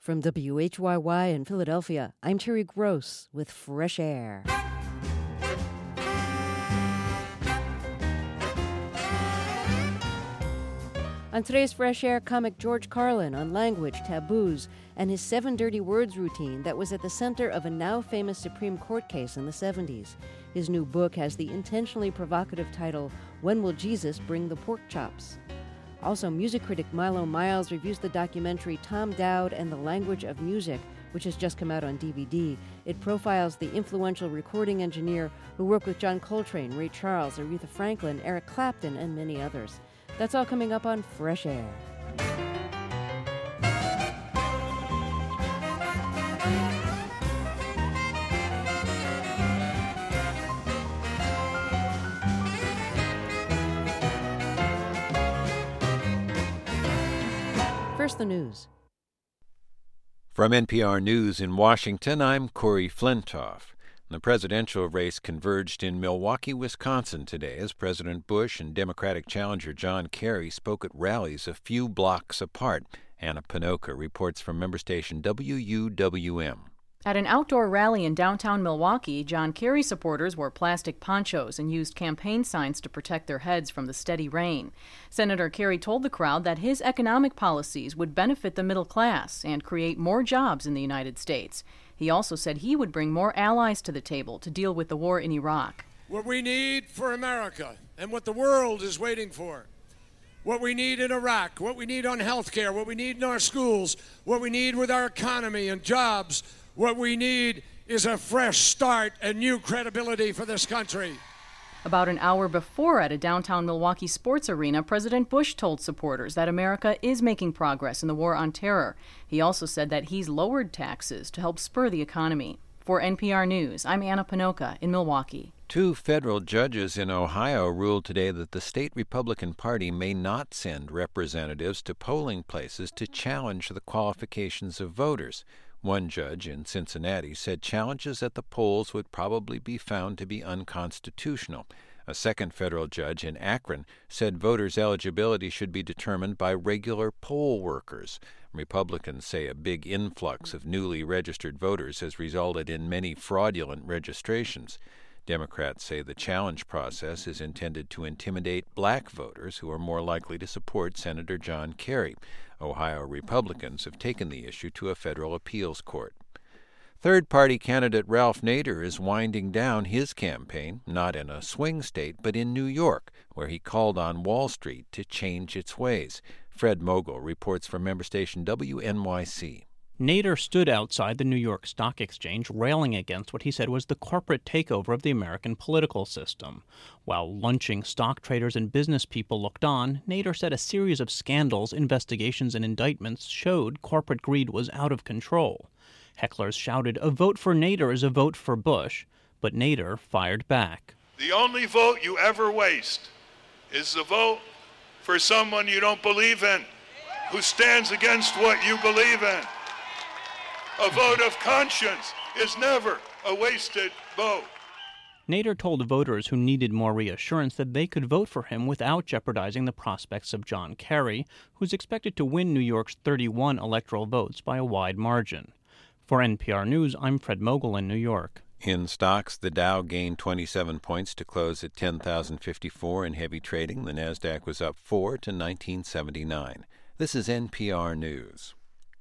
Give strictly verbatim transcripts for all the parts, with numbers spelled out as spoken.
From W H Y Y in Philadelphia, I'm Terry Gross with Fresh Air. On today's Fresh Air, comic George Carlin on language, taboos, and his seven dirty words routine that was at the center of a now famous Supreme Court case in the seventies. His new book has the intentionally provocative title, When Will Jesus Bring the Pork Chops? Also, music critic Milo Miles reviews the documentary Tom Dowd and the Language of Music, which has just come out on D V D. It profiles the influential recording engineer who worked with John Coltrane, Ray Charles, Aretha Franklin, Eric Clapton, and many others. That's all coming up on Fresh Air. First, the news. From N P R News in Washington, I'm Corey Flintoff. The presidential race converged in Milwaukee, Wisconsin today as President Bush and Democratic challenger John Kerry spoke at rallies a few blocks apart. Anna Pinoca reports from member station W U W M. At an outdoor rally in downtown Milwaukee, John Kerry supporters wore plastic ponchos and used campaign signs to protect their heads from the steady rain. Senator Kerry told the crowd that his economic policies would benefit the middle class and create more jobs in the United States. He also said he would bring more allies to the table to deal with the war in Iraq. What we need for America and what the world is waiting for, what we need in Iraq, what we need on health care, what we need in our schools, what we need with our economy and jobs, what we need is a fresh start and new credibility for this country. About an hour before, at a downtown Milwaukee sports arena, President Bush told supporters that America is making progress in the war on terror. He also said that he's lowered taxes to help spur the economy. For N P R News, I'm Anna Pinoca in Milwaukee. Two federal judges in Ohio ruled today that the state Republican Party may not send representatives to polling places to challenge the qualifications of voters. One judge in Cincinnati said challenges at the polls would probably be found to be unconstitutional. A second federal judge in Akron said voters' eligibility should be determined by regular poll workers. Republicans say a big influx of newly registered voters has resulted in many fraudulent registrations. Democrats say the challenge process is intended to intimidate black voters who are more likely to support Senator John Kerry. Ohio Republicans have taken the issue to a federal appeals court. Third-party candidate Ralph Nader is winding down his campaign, not in a swing state, but in New York, where he called on Wall Street to change its ways. Fred Mogul reports from member station W N Y C. Nader stood outside the New York Stock Exchange railing against what he said was the corporate takeover of the American political system. While lunching stock traders and business people looked on, Nader said a series of scandals, investigations, and indictments showed corporate greed was out of control. Hecklers shouted, "A vote for Nader is a vote for Bush," but Nader fired back. The only vote you ever waste is the vote for someone you don't believe in, who stands against what you believe in. A vote of conscience is never a wasted vote. Nader told voters who needed more reassurance that they could vote for him without jeopardizing the prospects of John Kerry, who's expected to win New York's thirty-one electoral votes by a wide margin. For N P R News, I'm Fred Mogul in New York. In stocks, the Dow gained twenty-seven points to close at ten thousand fifty-four in heavy trading. The Nasdaq was up four to nineteen seventy-nine. This is N P R News.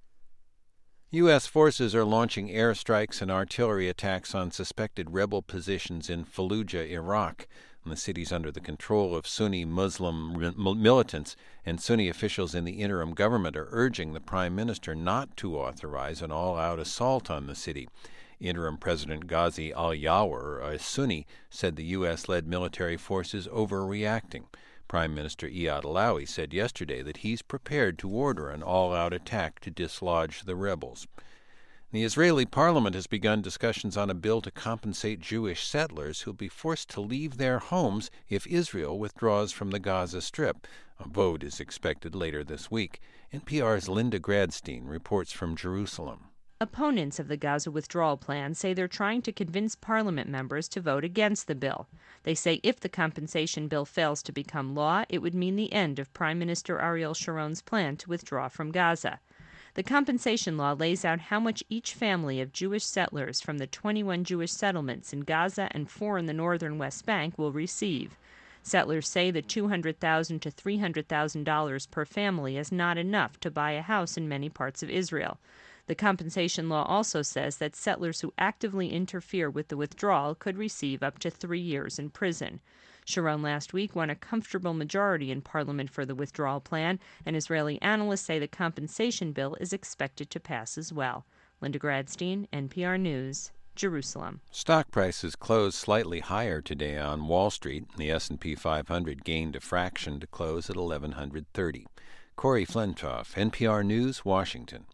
U S forces are launching airstrikes and artillery attacks on suspected rebel positions in Fallujah, Iraq. The city's under the control of Sunni Muslim militants, and Sunni officials in the interim government are urging the prime minister not to authorize an all-out assault on the city. Interim President Ghazi al-Yawar, a Sunni, said the U S-led military force is overreacting. Prime Minister Iyad Allawi said yesterday that he's prepared to order an all-out attack to dislodge the rebels. The Israeli parliament has begun discussions on a bill to compensate Jewish settlers who'll be forced to leave their homes if Israel withdraws from the Gaza Strip. A vote is expected later this week. N P R's Linda Gradstein reports from Jerusalem. Opponents of the Gaza withdrawal plan say they're trying to convince parliament members to vote against the bill. They say if the compensation bill fails to become law, it would mean the end of Prime Minister Ariel Sharon's plan to withdraw from Gaza. The compensation law lays out how much each family of Jewish settlers from the twenty-one Jewish settlements in Gaza and four in the northern West Bank will receive. Settlers say the two hundred thousand dollars to three hundred thousand dollars per family is not enough to buy a house in many parts of Israel. The compensation law also says that settlers who actively interfere with the withdrawal could receive up to three years in prison. Sharon last week won a comfortable majority in Parliament for the withdrawal plan, and Israeli analysts say the compensation bill is expected to pass as well. Linda Gradstein, N P R News, Jerusalem. Stock prices closed slightly higher today on Wall Street. The S and P five hundred gained a fraction to close at eleven thirty. Corey Flintoff, N P R News, Washington.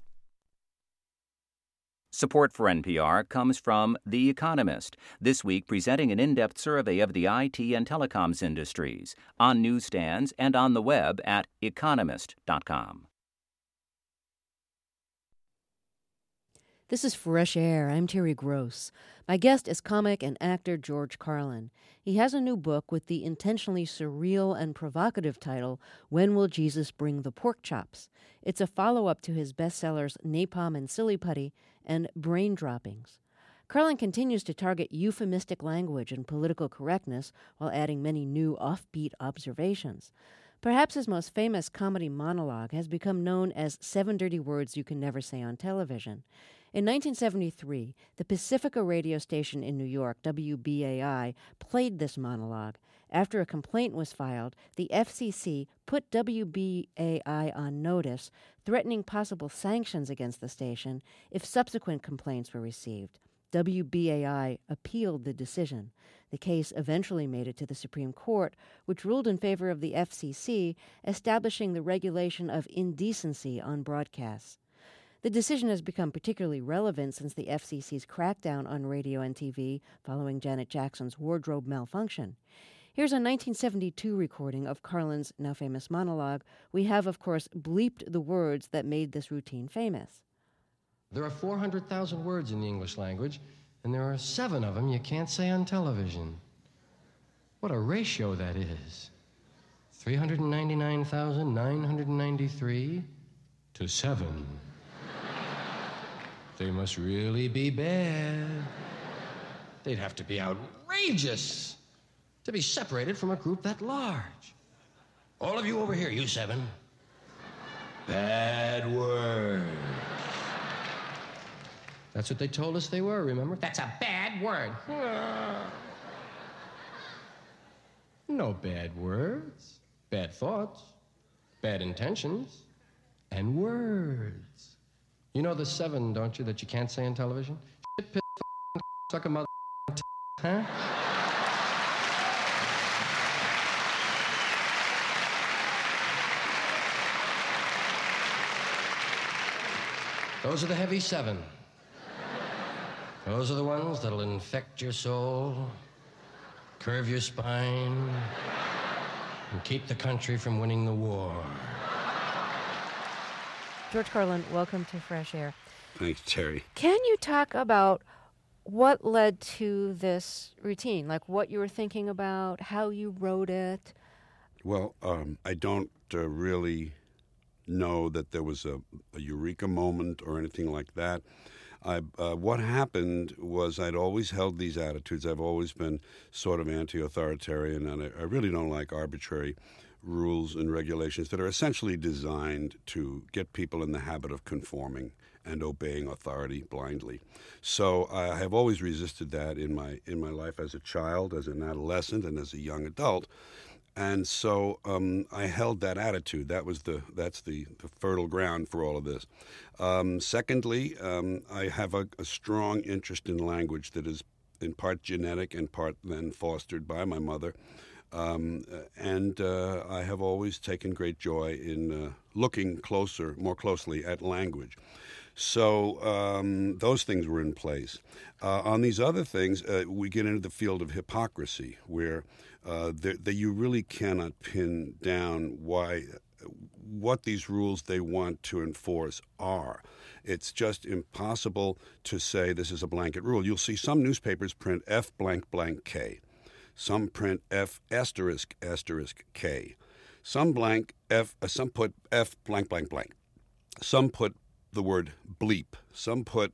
Support for N P R comes from The Economist, this week presenting an in-depth survey of the I T and telecoms industries, on newsstands and on the web at economist dot com. This is Fresh Air. I'm Terry Gross. My guest is comic and actor George Carlin. He has a new book with the intentionally surreal and provocative title, When Will Jesus Bring the Pork Chops? It's a follow-up to his bestsellers Napalm and Silly Putty and Brain Droppings. Carlin continues to target euphemistic language and political correctness while adding many new offbeat observations. Perhaps his most famous comedy monologue has become known as Seven Dirty Words You Can Never Say on Television. In nineteen seventy-three, the Pacifica radio station in New York, W B A I, played this monologue. After a complaint was filed, the F C C put W B A I on notice, threatening possible sanctions against the station if subsequent complaints were received. W B A I appealed the decision. The case eventually made it to the Supreme Court, which ruled in favor of the F C C, establishing the regulation of indecency on broadcasts. The decision has become particularly relevant since the F C C's crackdown on radio and T V following Janet Jackson's wardrobe malfunction. Here's a nineteen seventy-two recording of Carlin's now famous monologue. We have, of course, bleeped the words that made this routine famous. There are four hundred thousand words in the English language, and there are seven of them you can't say on television. What a ratio that is. three hundred ninety-nine thousand nine hundred ninety-three to seven. They must really be bad. They'd have to be outrageous to be separated from a group that large. All of you over here, you seven. Bad words. That's what they told us they were, remember? That's a bad word. No bad words, bad thoughts, bad intentions, and words. You know the seven, don't you, that you can't say on television? Shit, piss, f***, suck a mother, huh? Those are the heavy seven. Those are the ones that'll infect your soul, curve your spine, and keep the country from winning the war. George Carlin, welcome to Fresh Air. Thanks, Terry. Can you talk about what led to this routine? Like what you were thinking about, how you wrote it? Well, um, I don't uh, really know that there was a, a eureka moment or anything like that. I, uh, what happened was I'd always held these attitudes. I've always been sort of anti-authoritarian, and I, I really don't like arbitrary rules and regulations that are essentially designed to get people in the habit of conforming and obeying authority blindly. So I have always resisted that in my in my life as a child, as an adolescent, and as a young adult. And so um, I held that attitude. That was the that's the, the fertile ground for all of this. Um, secondly, um, I have a, a strong interest in language that is in part genetic and part then fostered by my mother. Um, and uh, I have always taken great joy in uh, looking closer, more closely at language. So um, those things were in place. Uh, on these other things, uh, we get into the field of hypocrisy, where uh, that you really cannot pin down why, what these rules they want to enforce are. It's just impossible to say this is a blanket rule. You'll see some newspapers print F blank blank K. Some print F asterisk asterisk K. Some blank F. Uh, some put F blank blank blank. Some put the word bleep. Some put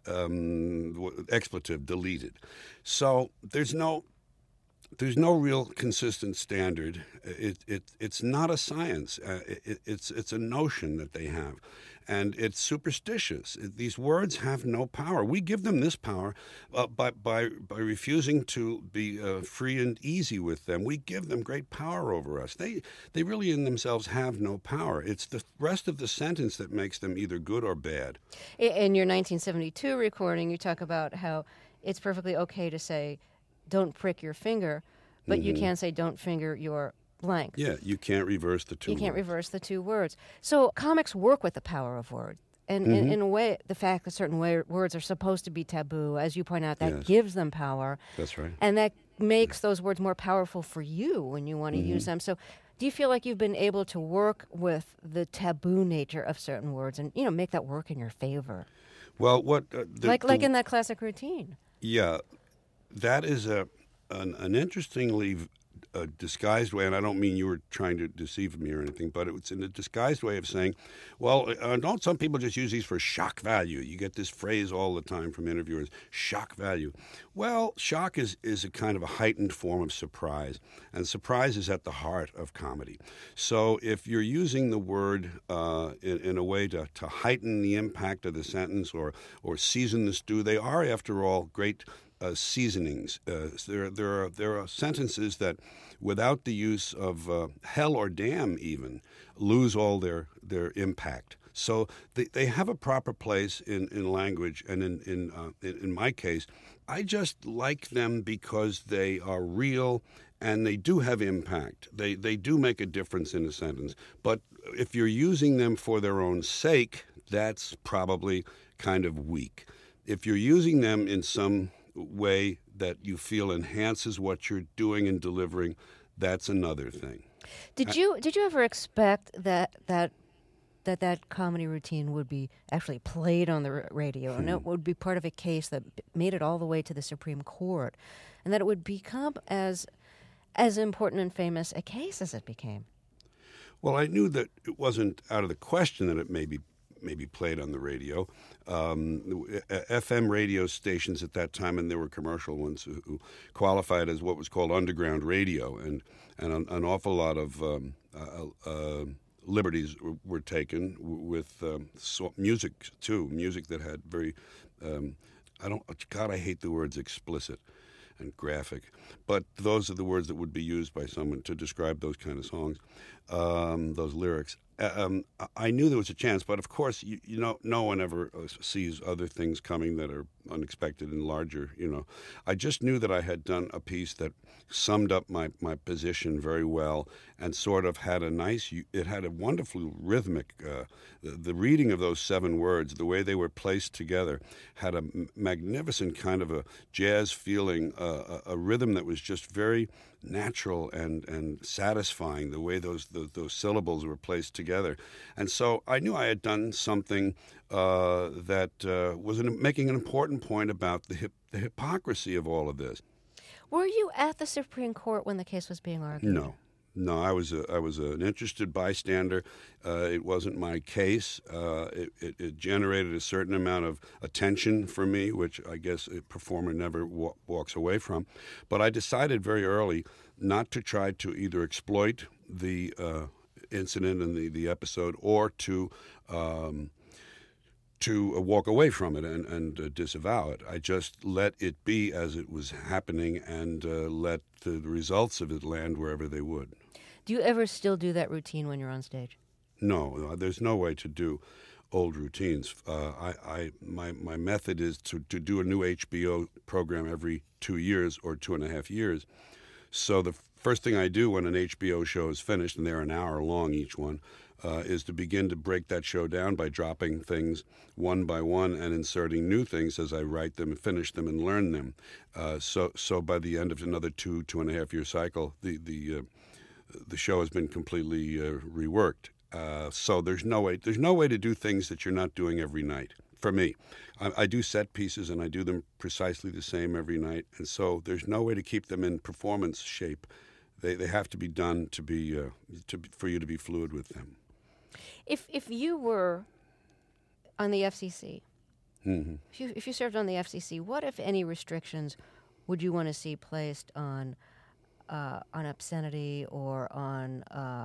um, expletive, deleted. So there's no there's no real consistent standard. It, it it's not a science. Uh, it, it's it's a notion that they have, and it's superstitious. These words have no power. We give them this power uh, by by by refusing to be uh, free and easy with them. We give them great power over us. They they really in themselves have no power. It's the rest of the sentence that makes them either good or bad. In your nineteen seventy-two recording, you talk about how it's perfectly okay to say, "Don't prick your finger," but mm-hmm. you can't say, "Don't finger your blank." Yeah, you can't reverse the two You can't words. reverse the two words. So comics work with the power of words. And mm-hmm. in, in a way, the fact that certain way, words are supposed to be taboo, as you point out, that yes. gives them power. That's right. And that makes those words more powerful for you when you want to mm-hmm. use them. So do you feel like you've been able to work with the taboo nature of certain words and, you know, make that work in your favor? Well, what... Uh, the, like the, like in that classic routine. Yeah, that is a an, an interestingly uh, disguised way, and I don't mean you were trying to deceive me or anything, but it's in a disguised way of saying, well, uh, don't some people just use these for shock value? You get this phrase all the time from interviewers, shock value. Well, shock is, is a kind of a heightened form of surprise, and surprise is at the heart of comedy. So if you're using the word uh, in, in a way to, to heighten the impact of the sentence or, or season the stew, they are, after all, great Uh, seasonings. Uh, there, there are there are sentences that, without the use of uh, hell or damn, even lose all their their impact. So they, they have a proper place in, in language, and in in, uh, in in my case, I just like them because they are real and they do have impact. They they do make a difference in a sentence. But if you're using them for their own sake, that's probably kind of weak. If you're using them in some way that you feel enhances what you're doing and delivering, that's another thing. Did you did you ever expect that that that that comedy routine would be actually played on the radio, hmm. and it would be part of a case that made it all the way to the Supreme Court, and that it would become as as important and famous a case as it became? Well, I knew that it wasn't out of the question that it may be maybe played on the radio. Um, F M radio stations at that time, and there were commercial ones who, who qualified as what was called underground radio, and and an, an awful lot of um, uh, uh, liberties were, were taken with um, so music too, music that had very, um, I don't, God, I hate the words explicit and graphic, but those are the words that would be used by someone to describe those kind of songs, um, those lyrics. Um, I knew there was a chance, but of course, you, you know, no one ever sees other things coming that are unexpected and larger. You know, I just knew that I had done a piece that summed up my, my position very well, and sort of had a nice. It had a wonderful rhythmic. Uh, the, the reading of those seven words, the way they were placed together, had a magnificent kind of a jazz feeling, uh, a, a rhythm that was just very natural and, and satisfying, the way those, those those syllables were placed together. And so I knew I had done something uh, that uh, was an, making an important point about the, hip, the hypocrisy of all of this. Were you at the Supreme Court when the case was being argued? No. No, I was a, I was an interested bystander. Uh, it wasn't my case. Uh, it, it, it generated a certain amount of attention for me, which I guess a performer never wa- walks away from. But I decided very early not to try to either exploit the uh, incident and the, the episode, or to um, to uh, walk away from it and, and uh, disavow it. I just let it be as it was happening, and uh, let the, the results of it land wherever they would. Do you ever still do that routine when you're on stage? No, there's no way to do old routines. Uh, I, I, my, my method is to, to do a new H B O program every two years or two and a half years. So the first thing I do when an H B O show is finished, and they're an hour long each one, uh, is to begin to break that show down by dropping things one by one and inserting new things as I write them and finish them and learn them. Uh, so so by the end of another two, two and a half year cycle, the, the, uh, the show has been completely uh, reworked. Uh, so there's no way there's no way to do things that you're not doing every night. For me, I, I do set pieces, and I do them precisely the same every night, and so there's no way to keep them in performance shape. They they have to be done to be uh, to for you to be fluid with them. If if you were on the F C C, Mm-hmm. if you if you served on the F C C, what, if any, restrictions would you want to see placed on uh, on obscenity or on uh,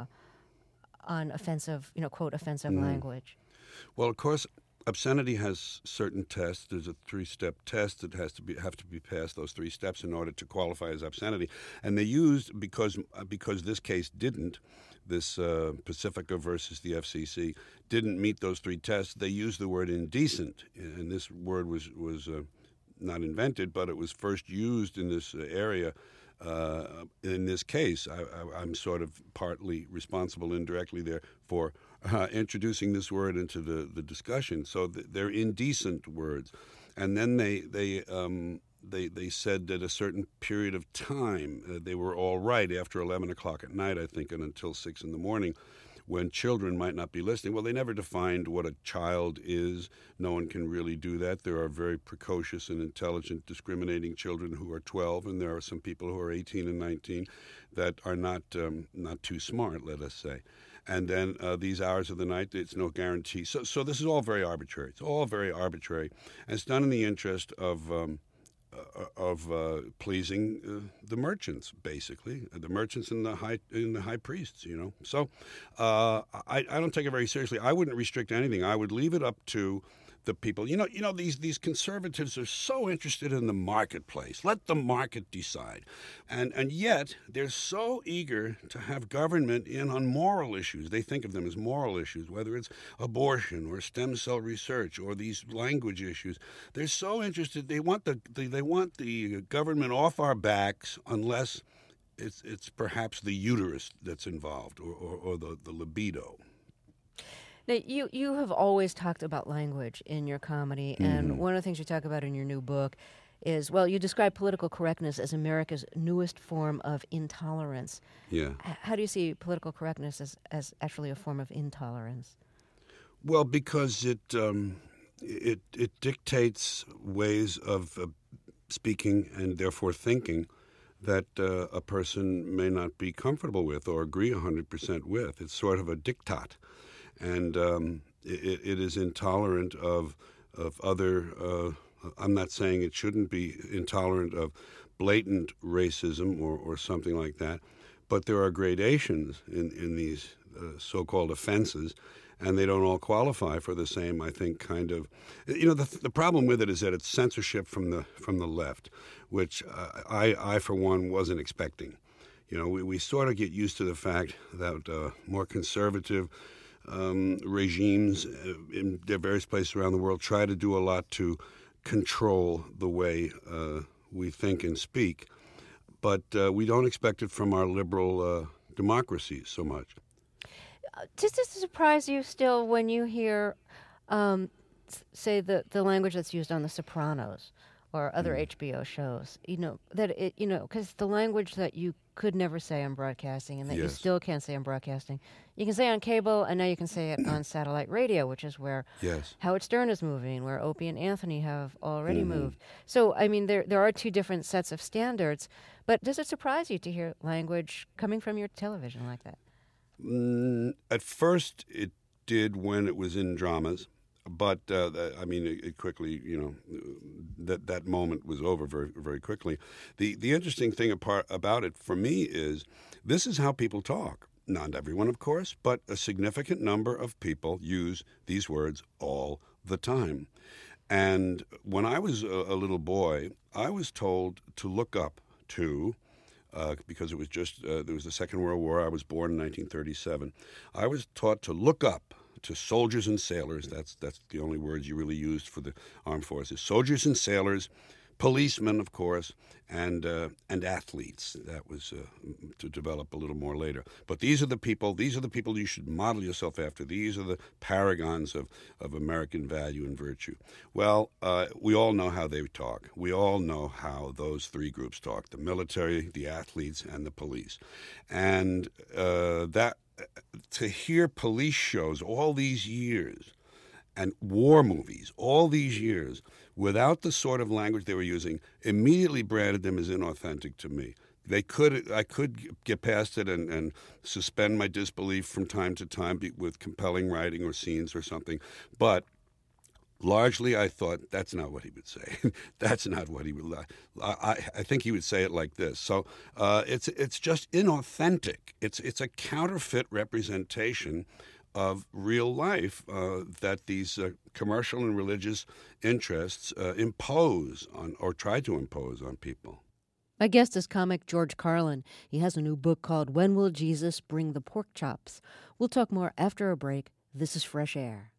on offensive, you know, quote, offensive Mm. language? Well, of course, obscenity has certain tests. There's a three-step test that has to be have to be passed, those three steps, in order to qualify as obscenity. And they used, because uh, because this case didn't, this uh, Pacifica versus the F C C didn't meet those three tests, they used the word indecent. And this word was, was uh, not invented, but it was first used in this area. Uh, in this case, I, I, I'm sort of partly responsible indirectly there for uh, introducing this word into the, the discussion. So th- they're indecent words. And then they they um, they they said that a certain period of time uh, they were all right after eleven o'clock at night, I think, and until six in the morning, when children might not be listening. Well, they never defined what a child is. No one can really do that. There are very precocious and intelligent, discriminating children who are twelve, and there are some people who are eighteen and nineteen that are not um, not too smart, let us say. And then uh, these hours of the night, it's no guarantee. So, so this is all very arbitrary. It's all very arbitrary, and it's done in the interest of um, uh, of uh, pleasing uh, the merchants, basically, the merchants and the high and the high priests. You know, so uh, I, I don't take it very seriously. I wouldn't restrict anything. I would leave it up to the people. You know, you know these these conservatives are so interested in the marketplace. Let the market decide, and and yet they're so eager to have government in on moral issues. They think of them as moral issues, whether it's abortion or stem cell research or these language issues. They're so interested. They want the, the they want the government off our backs unless it's it's perhaps the uterus that's involved or or, or the, the libido. Now, you, you have always talked about language in your comedy, and Mm-hmm. one of the things you talk about in your new book is, well, you describe political correctness as America's newest form of intolerance. Yeah. H- How do you see political correctness as, as actually a form of intolerance? Well, because it um, it it dictates ways of uh, speaking and therefore thinking that uh, a person may not be comfortable with or agree one hundred percent with. It's sort of a diktat. And um, it, it is intolerant of of other. Uh, I'm not saying it shouldn't be intolerant of blatant racism or, or something like that, but there are gradations in in these uh, so-called offenses, and they don't all qualify for the same, I think, kind of. You know, the the problem with it is that it's censorship from the from the left, which uh, I I for one wasn't expecting. You know, we, we sort of get used to the fact that uh, more conservative Um, regimes in their various places around the world try to do a lot to control the way uh, we think and speak, but uh, we don't expect it from our liberal uh, democracies so much. Uh, does this surprise you still when you hear, um, s- say, the, the language that's used on The Sopranos or other Mm. H B O shows? You know, that it, you know, because the language that you could never say on broadcasting and that you Yes. still can't say on broadcasting. You can say on cable, and now you can say it on satellite radio, which is where Yes. Howard Stern is moving, where Opie and Anthony have already Mhm. moved. So, I mean, there there are two different sets of standards. But does it surprise you to hear language coming from your television like that? Mm, at first, it did when it was in dramas, but uh, th- I mean, it, it quickly, you know, that that moment was over very, very quickly. The the interesting thing apart about it for me is this is how people talk. Not everyone, of course, but a significant number of people use these words all the time. And when I was a, a little boy, I was told to look up to. Uh, because it was just, uh, there was the Second World War. I was born in nineteen thirty-seven. I was taught to look up to soldiers and sailors. That's that's the only words you really used for the armed forces. Soldiers and sailors, policemen, of course, and uh, and athletes. That was uh, to develop a little more later. But these are the people. These are the people you should model yourself after. These are the paragons of, of American value and virtue. Well, uh, we all know how they talk. We all know how those three groups talk: the military, the athletes, and the police. And uh, that to hear police shows all these years and war movies all these years without the sort of language they were using immediately branded them as inauthentic to me. They could, I could get past it and, and suspend my disbelief from time to time with compelling writing or scenes or something, but largely, I thought, that's not what he would say. That's not what he would. I, I, I think he would say it like this. So uh, it's it's just inauthentic. It's it's a counterfeit representation of real life uh, that these uh, commercial and religious interests uh, impose on, or try to impose on people. My guest is comic George Carlin. He has a new book called When Will Jesus Bring the Pork Chops? We'll talk more after a break. This is Fresh Air.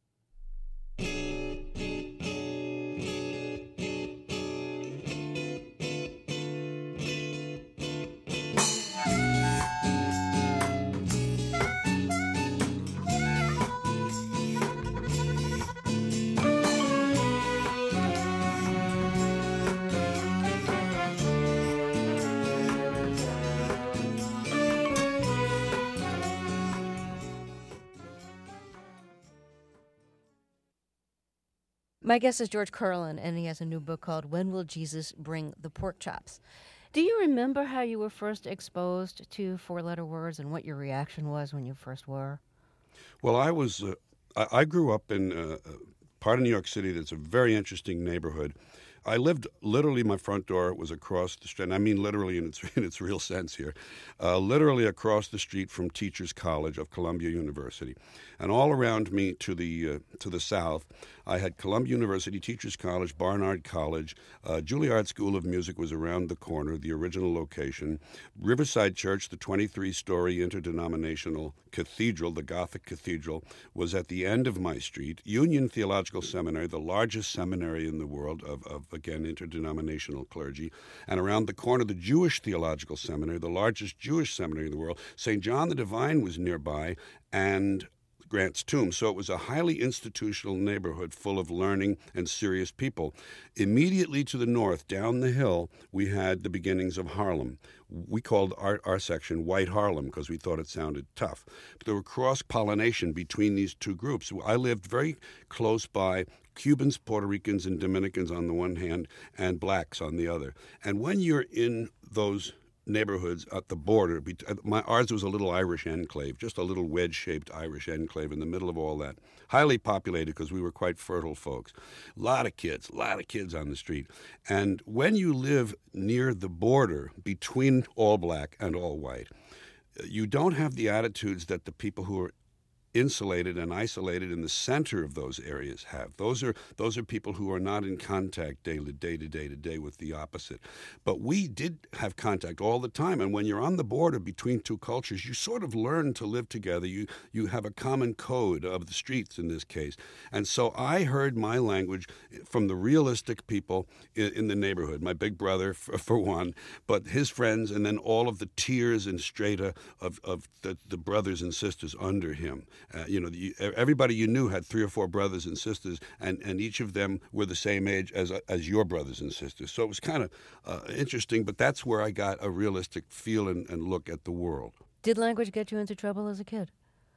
My guest is George Carlin, and he has a new book called When Will Jesus Bring the Pork Chops? Do you remember how you were first exposed to four-letter words and what your reaction was when you first were? Well, I was, uh, I, I grew up in uh, a part of New York City that's a very interesting neighborhood. I lived literally, my front door was across the street, and I mean literally in its in its real sense here, uh, literally across the street from Teachers College of Columbia University. And all around me to the uh, to the south, I had Columbia University, Teachers College, Barnard College, uh, Juilliard School of Music was around the corner, the original location. Riverside Church, the twenty-three-story interdenominational cathedral, the Gothic cathedral, was at the end of my street. Union Theological Seminary, the largest seminary in the world of, of again, interdenominational clergy. And around the corner, the Jewish Theological Seminary, the largest Jewish seminary in the world. Saint John the Divine was nearby, and Grant's Tomb. So it was a highly institutional neighborhood full of learning and serious people. Immediately to the north, down the hill, we had the beginnings of Harlem. We called our, our section White Harlem because we thought it sounded tough. But there were cross-pollination between these two groups. I lived very close by Cubans, Puerto Ricans, and Dominicans on the one hand, and blacks on the other. And when you're in those neighborhoods at the border, my ours was a little Irish enclave, just a little wedge-shaped Irish enclave in the middle of all that. Highly populated because we were quite fertile folks. A lot of kids, a lot of kids on the street. And when you live near the border between all black and all white, you don't have the attitudes that the people who are insulated and isolated in the center of those areas have. Those are those are people who are not in contact daily, day to day to day with the opposite. But we did have contact all the time, and when you're on the border between two cultures, you sort of learn to live together. You you have a common code of the streets in this case. And so I heard my language from the realistic people in, in the neighborhood, my big brother for, for one, but his friends, and then all of the tiers and strata of, of the, the brothers and sisters under him. Uh, you know, you, everybody you knew had three or four brothers and sisters, and, and each of them were the same age as as your brothers and sisters. So it was kind of uh, interesting, but that's where I got a realistic feel and, and look at the world. Did language get you into trouble as a kid?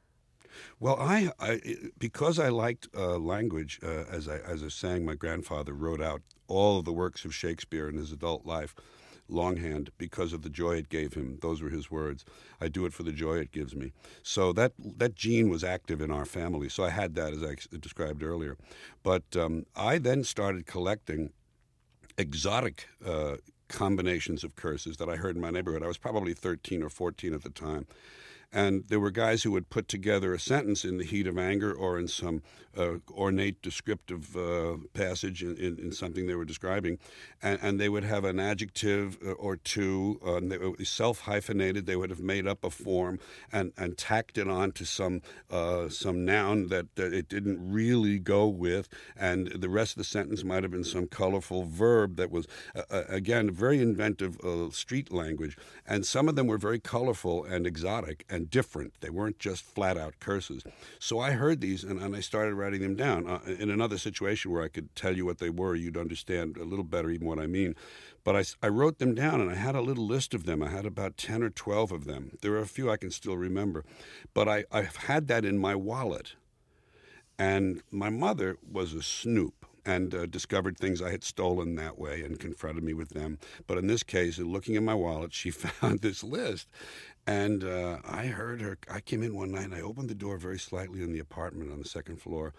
Well, I, I because I liked uh, language, uh, as I as I was saying, my grandfather wrote out all of the works of Shakespeare in his adult life, longhand, because of the joy it gave him. Those were his words. I do it for the joy it gives me. So that that gene was active in our family. So I had that, as I described earlier. But um, I then started collecting exotic uh, combinations of curses that I heard in my neighborhood. I was probably thirteen or fourteen at the time. And there were guys who would put together a sentence in the heat of anger or in some uh, ornate descriptive uh, passage in, in, in something they were describing, and, and they would have an adjective or two, uh, and they were self-hyphenated. They would have made up a form and, and tacked it on to some uh, some noun that, that it didn't really go with, and the rest of the sentence might have been some colorful verb that was, uh, again, very inventive uh, street language. And some of them were very colorful and exotic and different. They weren't just flat-out curses. So I heard these, and, and I started writing them down. Uh, in another situation where I could tell you what they were, you'd understand a little better even what I mean. But I, I wrote them down, and I had a little list of them. I had about ten or twelve of them. There are a few I can still remember. But I, I've had that in my wallet. And my mother was a snoop and uh, discovered things I had stolen that way and confronted me with them. But in this case, looking in my wallet, she found this list. And uh, I heard her. I came in one night, and I opened the door very slightly in the apartment on the second floor,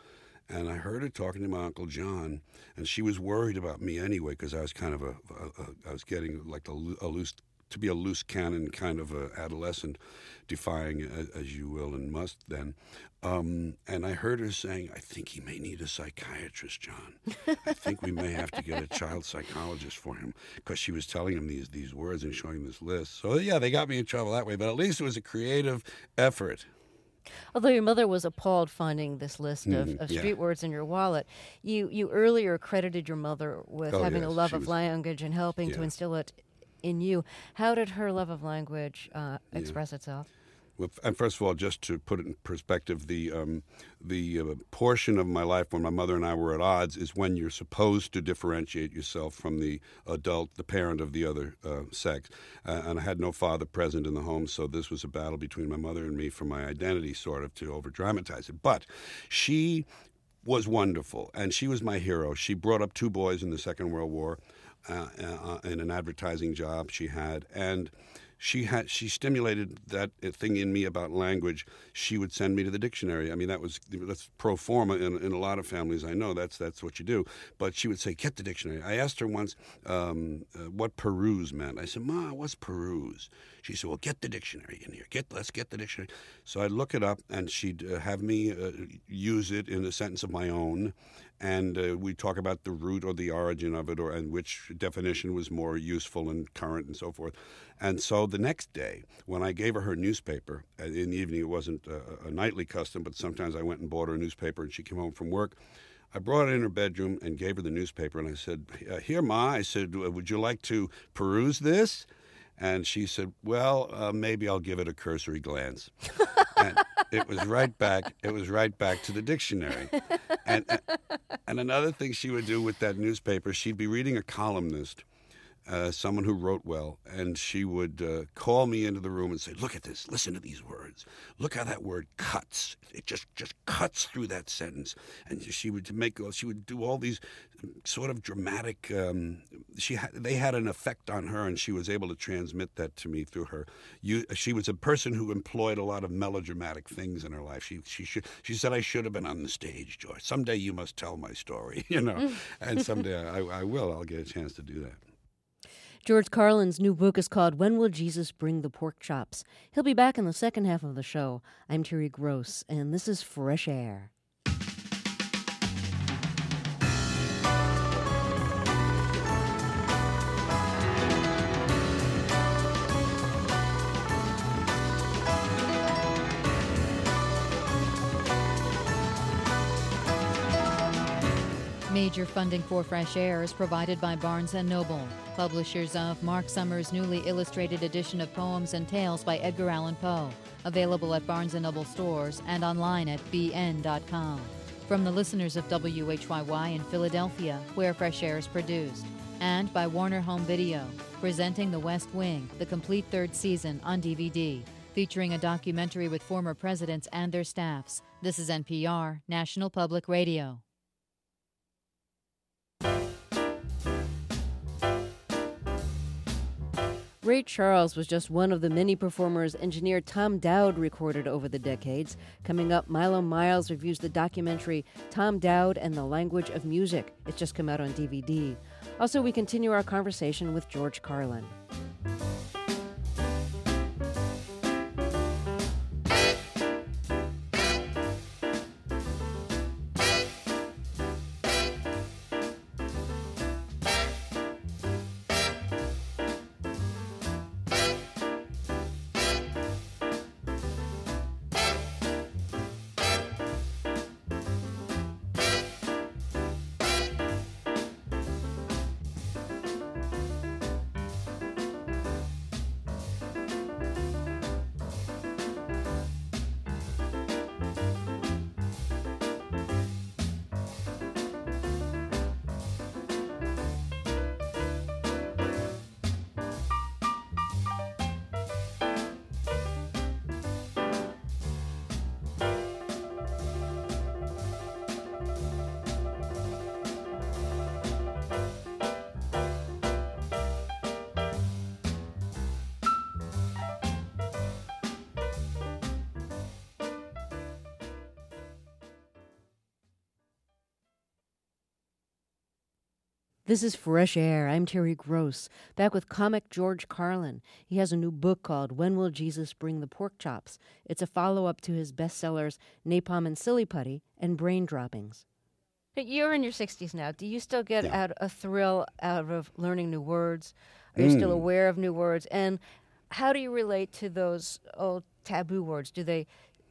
And I heard her talking to my Uncle John, and she was worried about me anyway because I was kind of a, a, a I was getting like a, a loose, to be a loose cannon kind of a adolescent, defying as, as you will and must then. Um, and I heard her saying, I think he may need a psychiatrist, John. I think we may have to get a child psychologist for him, because she was telling him these, these words and showing this list. So, yeah, they got me in trouble that way, but at least it was a creative effort. Although your mother was appalled finding this list of, Mm, of yeah. street words in your wallet, you, you earlier credited your mother with Oh, having yes, a love she of was- language and helping to yeah. instill it in you. How did her love of language uh, express itself? Well, f- and first of all, just to put it in perspective, the um, the uh, portion of my life when my mother and I were at odds is when you're supposed to differentiate yourself from the adult, the parent of the other uh, sex. Uh, and I had no father present in the home, so this was a battle between my mother and me for my identity, sort of, to over-dramatize it. But she was wonderful, and she was my hero. She brought up two boys in the Second World War uh, uh, in an advertising job she had, and She had she stimulated that thing in me about language. She would send me to the dictionary. I mean, that was that's pro forma in, in a lot of families. I know that's that's what you do. But she would say, "Get the dictionary." I asked her once um, uh, what peruse meant. I said, "Ma, what's peruse?" She said, "Well, get the dictionary in here. Get let's get the dictionary." So I'd look it up, and she'd uh, have me uh, use it in a sentence of my own. And uh, we talk about the root or the origin of it, or and which definition was more useful and current and so forth. And so the next day, when I gave her her newspaper, uh, in the evening, it wasn't a, a nightly custom, but sometimes I went and bought her a newspaper, and she came home from work. I brought it in her bedroom and gave her the newspaper, and I said, "Here, Ma," I said, "would you like to peruse this?" And she said, "Well, uh, maybe I'll give it a cursory glance." And it was right back. It was right back to the dictionary. And and another thing she would do with that newspaper, she'd be reading a columnist, uh, someone who wrote well, and she would uh, call me into the room and say, "Look at this. Listen to these words. Look how that word cuts. It just just cuts through that sentence." And she would make. She would do all these sort of dramatic. Um, she had, they had an effect on her, and she was able to transmit that to me through her. You, she was a person who employed a lot of melodramatic things in her life. She she should, she said, "I should have been on the stage, George. Someday you must tell my story, you know." And someday I, I will. I'll get a chance to do that. George Carlin's new book is called When Will Jesus Bring the Pork Chops? He'll be back in the second half of the show. I'm Terry Gross, and this is Fresh Air. Major funding for Fresh Air is provided by Barnes and Noble, publishers of Mark Summers' newly illustrated edition of Poems and Tales by Edgar Allan Poe, available at Barnes and Noble stores and online at b n dot com. From the listeners of W H Y Y in Philadelphia, where Fresh Air is produced, and by Warner Home Video, presenting The West Wing, the complete third season on D V D, featuring a documentary with former presidents and their staffs. This is N P R, National Public Radio. Ray Charles was just one of the many performers engineer Tom Dowd recorded over the decades. Coming up, Milo Miles reviews the documentary Tom Dowd and the Language of Music. It's just come out on D V D. Also, we continue our conversation with George Carlin. This is Fresh Air. I'm Terry Gross, back with comic George Carlin. He has a new book called When Will Jesus Bring the Pork Chops? It's a follow-up to his bestsellers Napalm and Silly Putty and Brain Droppings. You're in your sixties now. Do you still get Yeah. out a thrill out of learning new words? Are you Mm. still aware of new words? And how do you relate to those old taboo words? Do they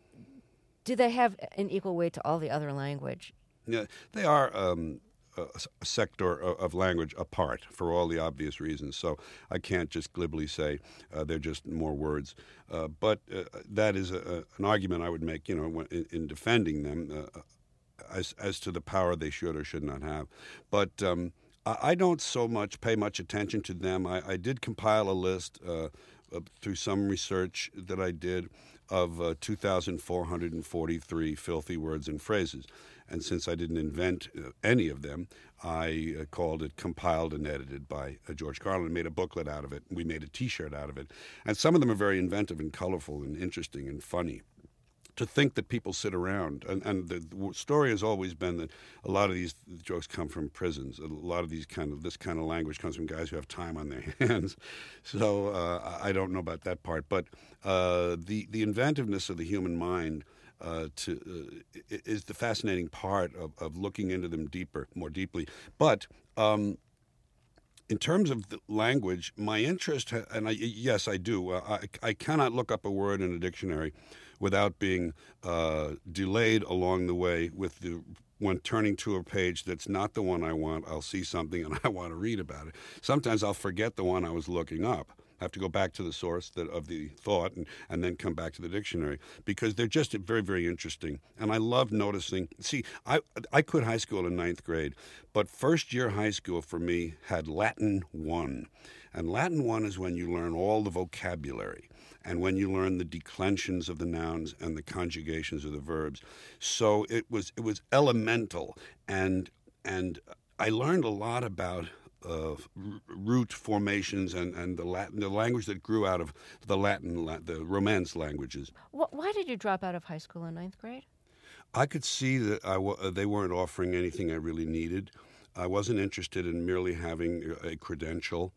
do they have an equal weight to all the other language? Yeah, they are um, a, a sector of, of language apart for all the obvious reasons. So I can't just glibly say uh, they're just more words. Uh, but uh, that is a, a, an argument I would make, you know, when, in, in defending them uh, as as to the power they should or should not have. But um, I, I don't so much pay much attention to them. I, I did compile a list uh, uh, through some research that I did of uh, two thousand four hundred forty-three filthy words and phrases. And since I didn't invent uh, any of them, I uh, called it Compiled and Edited by uh, George Carlin and made a booklet out of it. We made a T-shirt out of it. And some of them are very inventive and colorful and interesting and funny. To think that people sit around, and, and the, the story has always been that a lot of these jokes come from prisons. A lot of these kind of this kind of language comes from guys who have time on their hands. So uh, I don't know about that part, but uh, the the inventiveness of the human mind uh, to uh, is the fascinating part of, of looking into them deeper, more deeply. But um, in terms of the language, my interest, ha- and I, yes, I do. Uh, I, I cannot look up a word in a dictionary without being uh, delayed along the way with the when turning to a page that's not the one I want. I'll see something and I want to read about it. Sometimes I'll forget the one I was looking up. I have to go back to the source that, of the thought and, and then come back to the dictionary because they're just very, very interesting. And I love noticing. See, I, I quit high school in ninth grade, but first year high school for me had Latin one. And Latin one is when you learn all the vocabulary and when you learn the declensions of the nouns and the conjugations of the verbs. So it was it was elemental, and and I learned a lot about uh, root formations and, and the Latin, the language that grew out of the Latin, the Romance languages. Why did you drop out of high school in ninth grade? I could see that I w- they weren't offering anything I really needed. I wasn't interested in merely having a credential.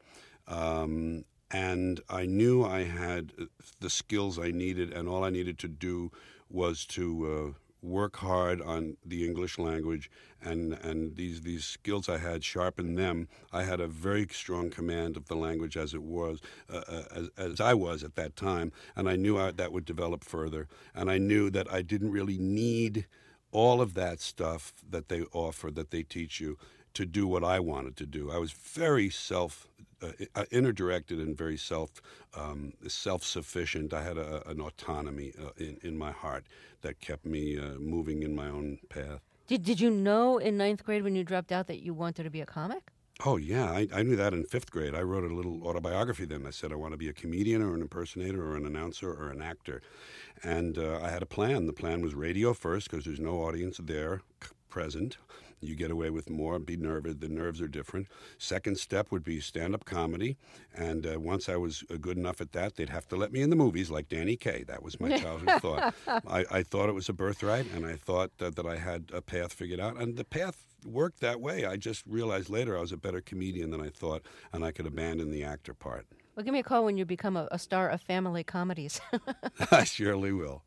Um, And I knew I had the skills I needed, and all I needed to do was to uh, work hard on the English language, and, and these these skills I had, sharpen them. I had a very strong command of the language as it was, uh, as, as I was at that time, and I knew I, that would develop further. And I knew that I didn't really need all of that stuff that they offer, that they teach you, to do what I wanted to do. I was very self, uh, inner directed and very self, um, self-sufficient. I had a, an autonomy uh, in, in my heart that kept me uh, moving in my own path. Did Did you know in ninth grade when you dropped out that you wanted to be a comic? Oh, yeah. I, I knew that in fifth grade. I wrote a little autobiography then. I said I want to be a comedian or an impersonator or an announcer or an actor. And uh, I had a plan. The plan was radio first because there's no audience there present. You get away with more, be nervous. The nerves are different. Second step would be stand-up comedy. And uh, once I was uh, good enough at that, they'd have to let me in the movies like Danny Kaye. That was my childhood thought. I, I thought it was a birthright, and I thought uh, that I had a path figured out. And the path worked that way. I just realized later I was a better comedian than I thought, and I could abandon the actor part. Well, give me a call when you become a, a star of family comedies. I surely will.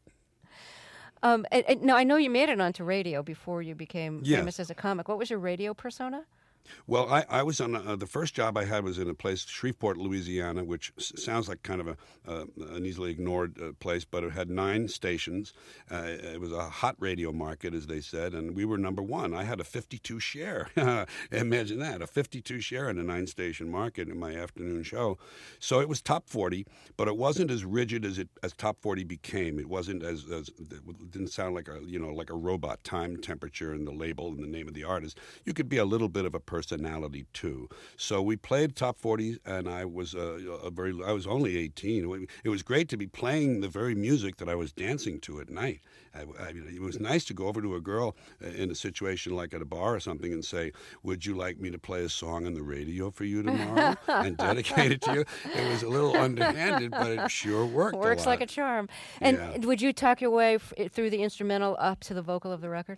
Um, and, and now, I know you made it onto radio before you became Yes. famous as a comic. What was your radio persona? Well, I, I was on a, uh, the first job I had was in a place, Shreveport, Louisiana, which s- sounds like kind of a uh, an easily ignored uh, place, but it had nine stations. Uh, it was a hot radio market, as they said, and we were number one. I had a fifty-two share. Imagine that, a fifty-two share in a nine-station market in my afternoon show. So it was top forty, but it wasn't as rigid as it as top forty became. It wasn't as, as it didn't sound like a you know like a robot. Time, temperature, and the label and the name of the artist. You could be a little bit of a person. Personality too. So we played top forty, and I was a, a very. I was only eighteen. It was great to be playing the very music that I was dancing to at night. I, I, it was nice to go over to a girl in a situation like at a bar or something and say, "Would you like me to play a song on the radio for you tomorrow and dedicate it to you?" It was a little underhanded, but it sure worked. Works a lot. like a charm. And Yeah. would you talk your way f- through the instrumental up to the vocal of the record?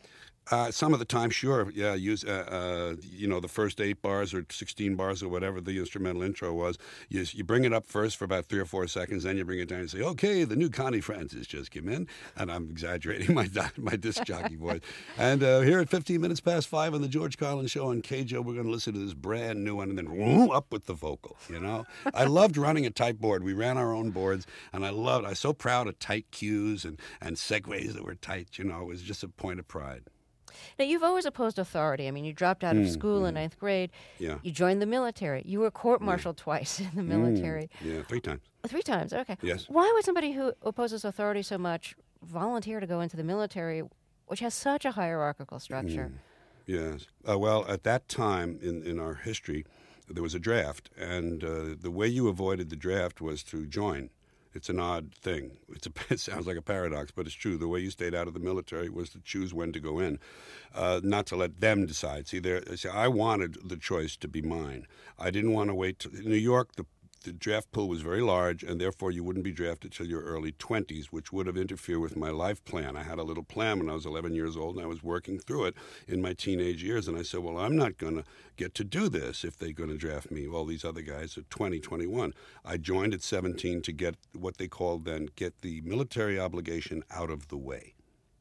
Uh, some of the time, sure. Yeah, use uh, uh, you know the first eight bars or sixteen bars or whatever the instrumental intro was. You, you bring it up first for about three or four seconds, then you bring it down and say, "Okay, the new Connie Francis just came in," and I'm exaggerating my my disc jockey voice. And uh, here at fifteen minutes past five on the George Carlin Show on K J O, we're going to listen to this brand new one, and then whoo, up with the vocal. You know, I loved running a tight board. We ran our own boards, and I loved. I was so proud of tight cues and and segues that were tight. You know, it was just a point of pride. Now, you've always opposed authority. I mean, you dropped out of Mm, school mm. in ninth grade. Yeah. You joined the military. You were court-martialed twice in the military. Mm, yeah, three times. Three times, okay. Yes. Why would somebody who opposes authority so much volunteer to go into the military, which has such a hierarchical structure? Mm, yes. Uh, well, at that time in, in our history, there was a draft, and uh, the way you avoided the draft was to join. It's an odd thing. It's a, it sounds like a paradox, but it's true. The way you stayed out of the military was to choose when to go in, uh, not to let them decide. See, there, see, I wanted the choice to be mine. I didn't want to wait. To, in New York, the The draft pool was very large, and therefore you wouldn't be drafted till your early twenties, which would have interfered with my life plan. I had a little plan when I was eleven years old, and I was working through it in my teenage years. And I said, well, I'm not going to get to do this if they're going to draft me. All these other guys are twenty, twenty-one. I joined at seventeen to get what they called then, get the military obligation out of the way.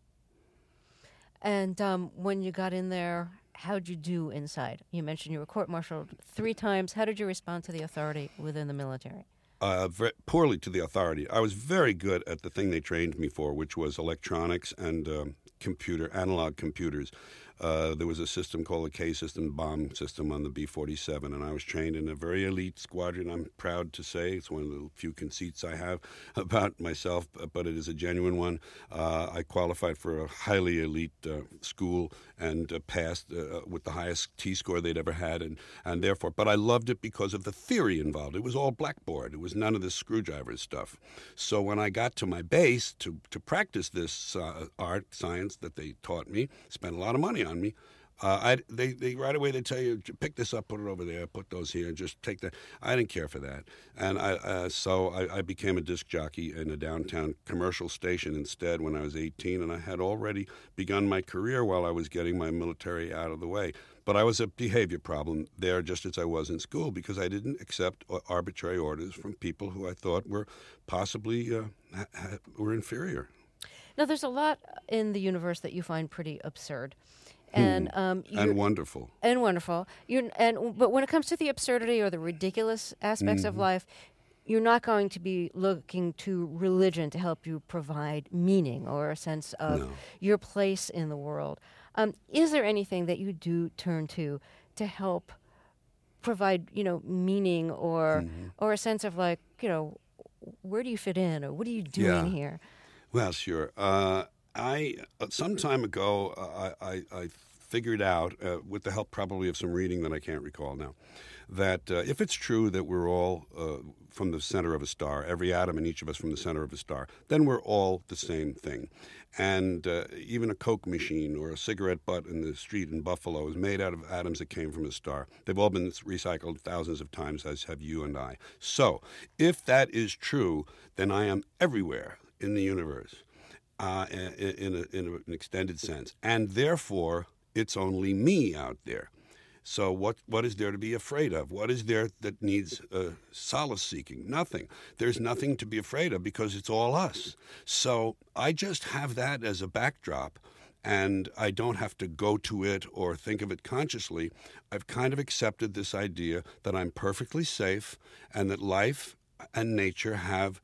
And um, when you got in there, how'd you do inside? You mentioned you were court-martialed three times. How did you respond to the authority within the military? Uh, very poorly to the authority. I was very good at the thing they trained me for, which was electronics and um, computer, analog computers. Uh, there was a system called the K system, bomb system on the B forty-seven, and I was trained in a very elite squadron. I'm proud to say it's one of the few conceits I have about myself, but it is a genuine one. Uh, I qualified for a highly elite uh, school and uh, passed uh, with the highest T-score they'd ever had, and, and therefore, but I loved it because of the theory involved. It was all blackboard. It was none of this screwdriver stuff. So when I got to my base to, to practice this uh, art, science that they taught me, spent a lot of money on on me. Uh, I, they, they right away they tell you, pick this up, put it over there, put those here, and just take that. I didn't care for that, and I uh, so I, I became a disc jockey in a downtown commercial station instead when I was eighteen, and I had already begun my career while I was getting my military out of the way. But I was a behavior problem there, just as I was in school, because I didn't accept arbitrary orders from people who I thought were possibly uh, ha- ha- were inferior. Now, there's a lot in the universe that you find pretty absurd. And um, and wonderful and wonderful. You're, and but when it comes to the absurdity or the ridiculous aspects mm-hmm. of life, you're not going to be looking to religion to help you provide meaning or a sense of no. your place in the world. Um, is there anything that you do turn to to help provide, you know, meaning or mm-hmm. or a sense of like, you know, where do you fit in or what are you doing yeah. here? Well, sure. Uh, I uh, some time ago uh, I, I, I figured out, uh, with the help probably of some reading that I can't recall now, that uh, if it's true that we're all uh, from the center of a star, every atom in each of us from the center of a star, then we're all the same thing. And uh, even a Coke machine or a cigarette butt in the street in Buffalo is made out of atoms that came from a star. They've all been recycled thousands of times, as have you and I. So if that is true, then I am everywhere in the universe. Uh, in, in, a, in an extended sense. And therefore, it's only me out there. So what what is there to be afraid of? What is there that needs uh, solace-seeking? Nothing. There's nothing to be afraid of because it's all us. So I just have that as a backdrop, and I don't have to go to it or think of it consciously. I've kind of accepted this idea that I'm perfectly safe and that life and nature have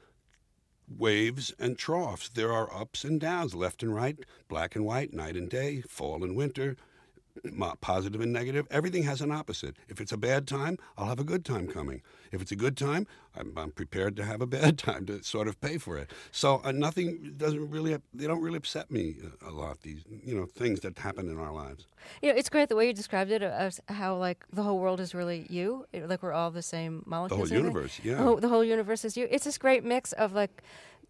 waves and troughs. There are ups and downs, left and right, black and white, night and day, fall and winter, positive and negative. Everything has an opposite. If it's a bad time, I'll have a good time coming. If it's a good time, I'm, I'm prepared to have a bad time to sort of pay for it. So uh, nothing doesn't really, they don't really upset me a lot, these, you know, things that happen in our lives. You know, it's great the way you described it, as how like the whole world is really you, like we're all the same molecules. The whole universe, yeah. Oh, the whole universe is you. It's this great mix of like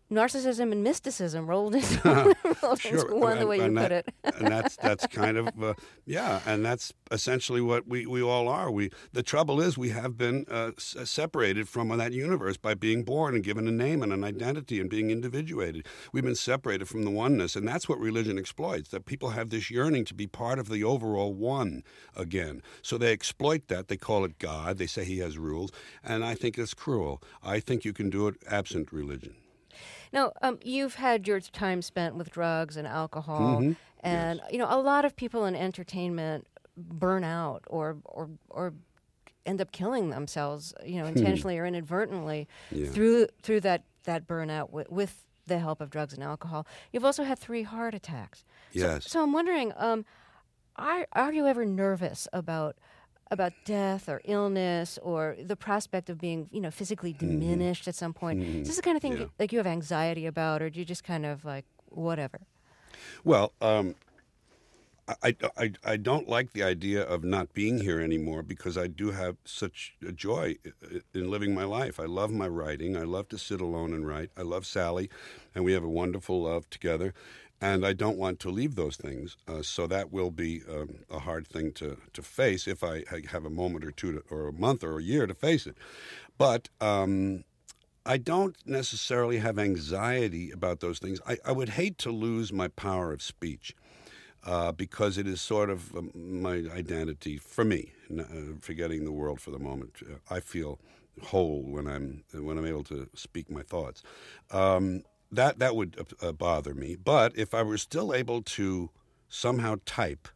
narcissism and mysticism rolled into, rolled Sure. into one, and, the way you and put that, it. and that's that's kind of uh, yeah, and that's essentially what we, we all are. We the trouble is we have been uh, s- separated from that universe by being born and given a name and an identity and being individuated. We've been separated from the oneness, and that's what religion exploits. That people have this yearning to be part of the overall one again. So they exploit that. They call it God. They say he has rules, and I think it's cruel. I think you can do it absent religion. Now, um, you've had your time spent with drugs and alcohol, Mm-hmm. and Yes. you know a lot of people in entertainment burn out or or or end up killing themselves, you know, intentionally or inadvertently Yeah. through through that that burnout with, with the help of drugs and alcohol. You've also had three heart attacks. So, Yes. So I'm wondering, um, are are you ever nervous about? about death or illness or the prospect of being, you know, physically diminished mm-hmm. at some point? Mm-hmm. Is this the kind of thing Yeah. you, like you have anxiety about, or do you just kind of like whatever? Well, um, I, I, I don't like the idea of not being here anymore because I do have such a joy in living my life. I love my writing. I love to sit alone and write. I love Sally, and we have a wonderful love together. And I don't want to leave those things, uh, so that will be um, a hard thing to, to face if I have a moment or two, to, or a month or a year to face it. But um, I don't necessarily have anxiety about those things. I, I would hate to lose my power of speech uh, because it is sort of um, my identity for me, uh, forgetting the world for the moment. I feel whole when I'm, when I'm able to speak my thoughts. Um, That that would uh, bother me. But if I were still able to somehow type,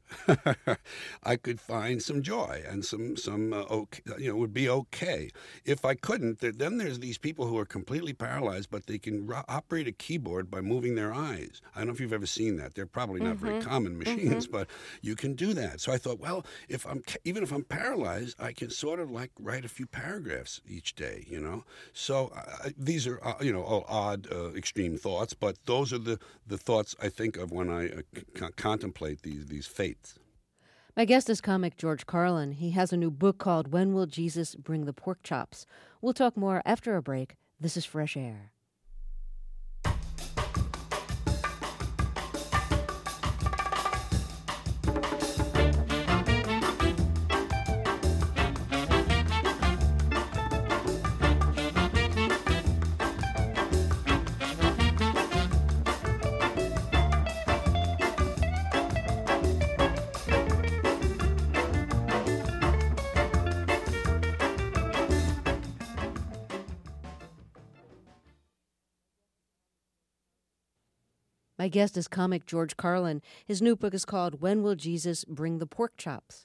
I could find some joy and some some uh, okay, you know, would be okay. If I couldn't, there, then there's these people who are completely paralyzed, but they can ro- operate a keyboard by moving their eyes. I don't know if you've ever seen that. They're probably not Mm-hmm. very common machines, Mm-hmm. but you can do that. So I thought, well, if I'm even if I'm paralyzed, I can sort of like write a few paragraphs each day, you know. So uh, these are uh, you know all odd, uh, extreme thoughts, but those are the, the thoughts I think of when I uh, c- contemplate these these fates. My guest is comic George Carlin. He has a new book called When Will Jesus Bring the Pork Chops? We'll talk more after a break. This is Fresh Air. My guest is comic George Carlin. His new book is called When Will Jesus Bring the Pork Chops?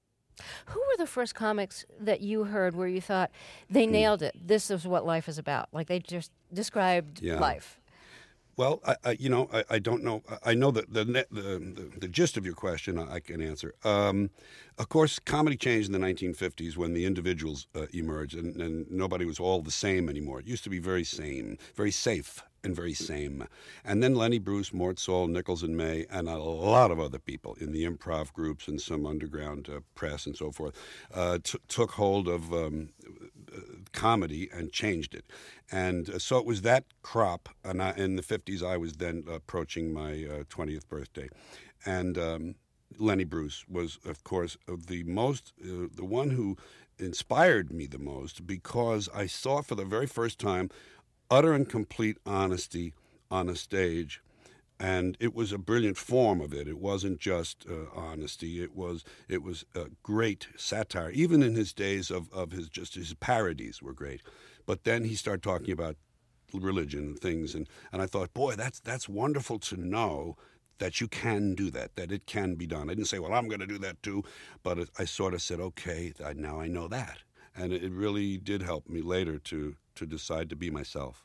Who were the first comics that you heard where you thought they nailed it? This is what life is about. Like they just described Yeah. life. Well, I, I, you know, I, I don't know. I know that the, the the the gist of your question I can answer. Um, of course, comedy changed in the nineteen fifties when the individuals uh, emerged, and, and nobody was all the same anymore. It used to be very same, very safe, and very same. And then Lenny Bruce, Mort Sahl, Nichols and May, and a lot of other people in the improv groups and some underground uh, press and so forth uh, t- took hold of um, uh, comedy and changed it. And uh, so it was that crop. And I, in the fifties, I was then approaching my uh, twentieth birthday. And um, Lenny Bruce was, of course, the most, uh, the one who inspired me the most because I saw for the very first time utter and complete honesty on a stage, and it was a brilliant form of it. It wasn't just uh, honesty. It was it was a great satire. Even in his days of, of his just his parodies were great. But then he started talking about religion and things, and, and I thought, boy, that's that's wonderful to know that you can do that, that it can be done. I didn't say, well, I'm going to do that too, but it, I sort of said, okay, I, now I know that. And it, it really did help me later to to decide to be myself.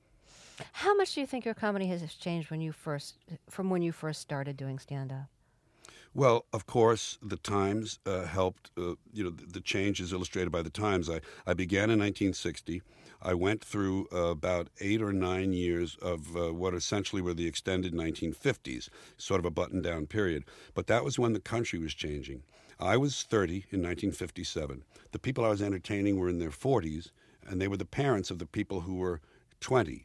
How much do you think your comedy has changed when you first, from when you first started doing stand-up? Well, of course, the Times uh, helped. Uh, you know, the, the change is illustrated by the Times. I, I began in nineteen sixty. I went through uh, about eight or nine years of uh, what essentially were the extended nineteen fifties, sort of a button-down period. But that was when the country was changing. I was thirty in nineteen fifty-seven. The people I was entertaining were in their forties, and they were the parents of the people who were twenty.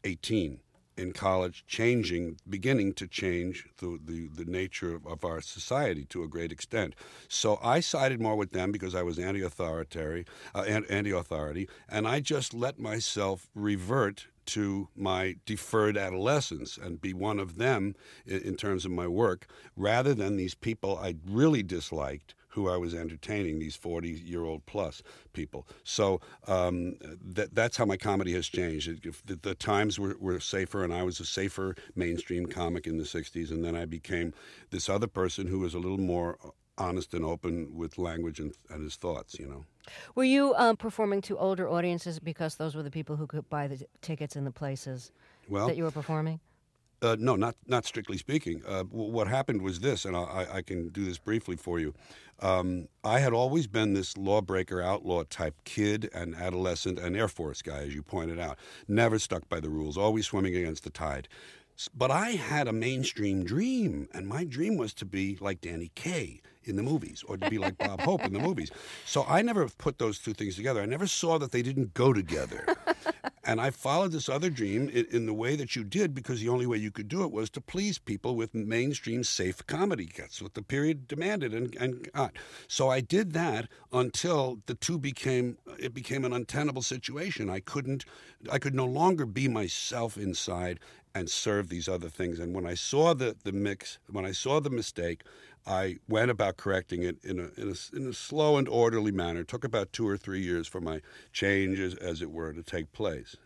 eighteen. In college, changing, beginning to change the, the, the nature of, of our society to a great extent. So I sided more with them because I was anti-authoritarian, uh, anti-authority, and I just let myself revert to my deferred adolescence and be one of them in, in terms of my work, rather than these people I really disliked who I was entertaining, these forty-year-old plus people. So um, that, that's how my comedy has changed. It, if the, the times were, were safer, and I was a safer mainstream comic in the sixties, and then I became this other person who was a little more honest and open with language and, and his thoughts, you know. Were you um, performing to older audiences because those were the people who could buy the t- tickets in the places well, that you were performing? Uh, no, not not strictly speaking. Uh, w- what happened was this, and I, I can do this briefly for you. Um, I had always been this lawbreaker, outlaw type kid and adolescent and Air Force guy, as you pointed out. Never stuck by the rules, always swimming against the tide. But I had a mainstream dream, and my dream was to be like Danny Kaye in the movies, or to be like Bob Hope in the movies. So I never put those two things together. I never saw that they didn't go together. And I followed this other dream in, in the way that you did, because the only way you could do it was to please people with mainstream, safe comedy. That's what the period demanded and, and got. So I did that until the two became, it became an untenable situation. I couldn't, I could no longer be myself inside and serve these other things. And when I saw the, the mix, when I saw the mistake, I went about correcting it in a, in a in a slow and orderly manner. It took about two or three years for my change, as it were, to take place.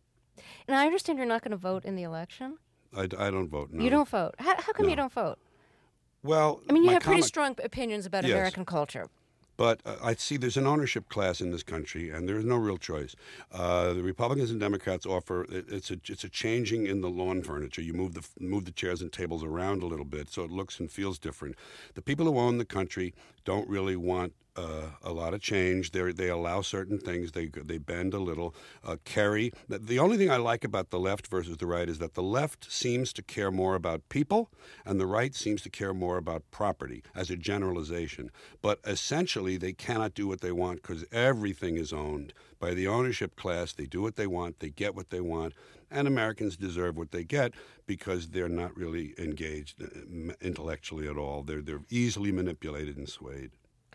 And I understand you're not going to vote in the election? I, I don't vote, no. You don't vote? How, how come No. you don't vote? Well, I mean, you my have pretty comic- strong opinions about Yes. American culture. But uh, I see there's an ownership class in this country, and there is no real choice. Uh, the Republicans and Democrats offer it, it's a it's a changing in the lawn furniture. You move the move the chairs and tables around a little bit, so it looks and feels different. The people who own the country don't really want uh, a lot of change. They they allow certain things. They they bend a little. Uh, Kerry. The, the only thing I like about the left versus the right is that the left seems to care more about people, and the right seems to care more about property, as a generalization. But essentially, they cannot do what they want because everything is owned by the ownership class. They do what they want. They get what they want. And Americans deserve what they get because they're not really engaged intellectually at all. They're they're easily manipulated and swayed.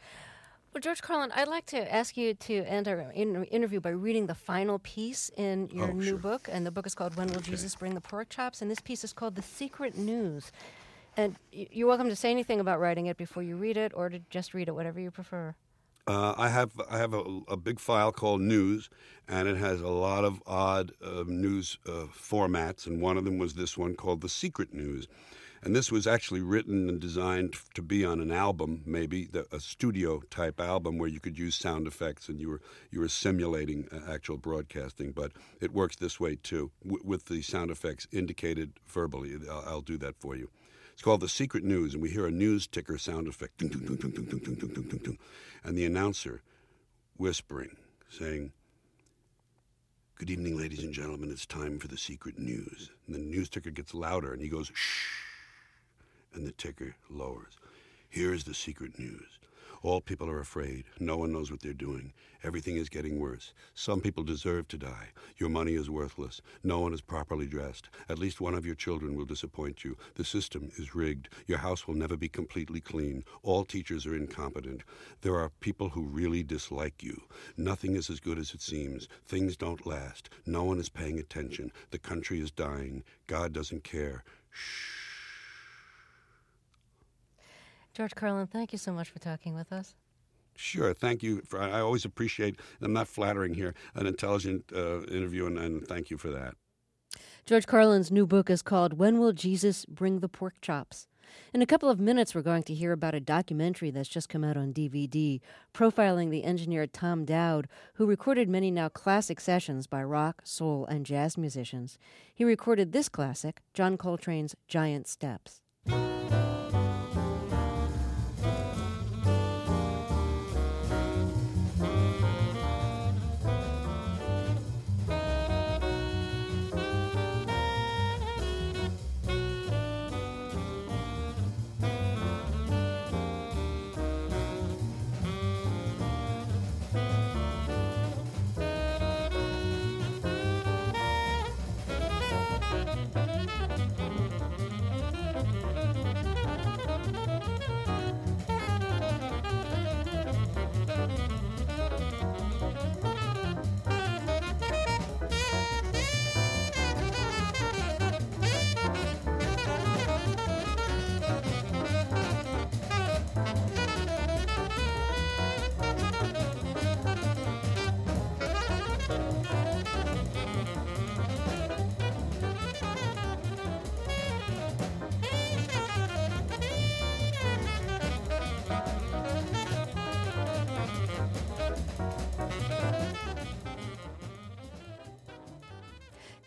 Well, George Carlin, I'd like to ask you to end our in- interview by reading the final piece in your Oh, new sure. book. And the book is called When Will Okay. Jesus Bring the Pork Chops? And this piece is called The Secret News. And y- you're welcome to say anything about writing it before you read it, or to just read it, whatever you prefer. Uh, I have I have a, a big file called News, and it has a lot of odd uh, news uh, formats, and one of them was this one called The Secret News. And this was actually written and designed to be on an album, maybe the, a studio-type album where you could use sound effects and you were you were simulating uh, actual broadcasting. But it works this way, too, w- with the sound effects indicated verbally. I'll, I'll do that for you. It's called The Secret News, and we hear a news ticker sound effect, ding, ding, ding, ding, ding, ding, ding, ding, ding, ding, and the announcer whispering, saying, "Good evening, ladies and gentlemen, it's time for The Secret News." And the news ticker gets louder, and he goes, "Shh," and the ticker lowers. "Here is the secret news. All people are afraid. No one knows what they're doing. Everything is getting worse. Some people deserve to die. Your money is worthless. No one is properly dressed. At least one of your children will disappoint you. The system is rigged. Your house will never be completely clean. All teachers are incompetent. There are people who really dislike you. Nothing is as good as it seems. Things don't last. No one is paying attention. The country is dying. God doesn't care. Shh." George Carlin, thank you so much for talking with us. Sure, thank you. For, I always appreciate, I'm not flattering here, an intelligent uh, interview, and, and thank you for that. George Carlin's new book is called When Will Jesus Bring the Pork Chops? In a couple of minutes, we're going to hear about a documentary that's just come out on D V D, profiling the engineer Tom Dowd, who recorded many now classic sessions by rock, soul, and jazz musicians. He recorded this classic, John Coltrane's Giant Steps.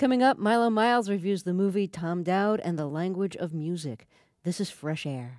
Coming up, Milo Miles reviews the movie Tom Dowd and the Language of Music. This is Fresh Air.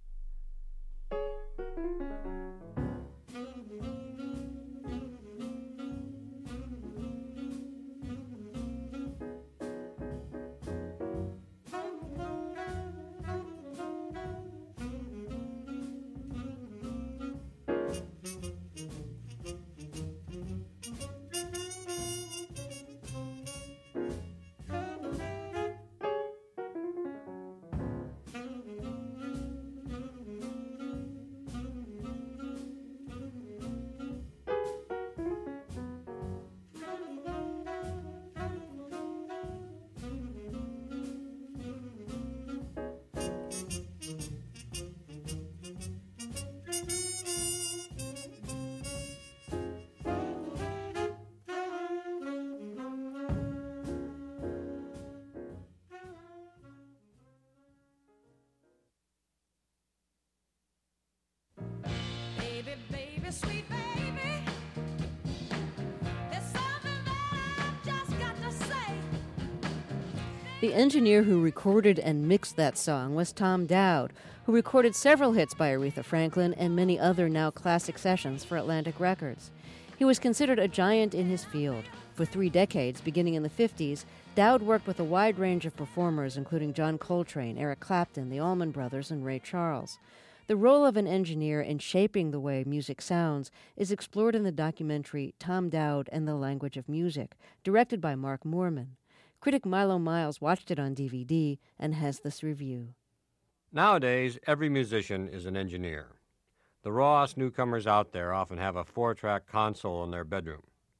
The engineer who recorded and mixed that song was Tom Dowd, who recorded several hits by Aretha Franklin and many other now classic sessions for Atlantic Records. He was considered a giant in his field. For three decades, beginning in the fifties, Dowd worked with a wide range of performers, including John Coltrane, Eric Clapton, the Allman Brothers, and Ray Charles. The role of an engineer in shaping the way music sounds is explored in the documentary Tom Dowd and the Language of Music, directed by Mark Moorman. Critic Milo Miles watched it on D V D and has this review. Nowadays, every musician is an engineer. The rawest newcomers out there often have a four-track console in their bedroom.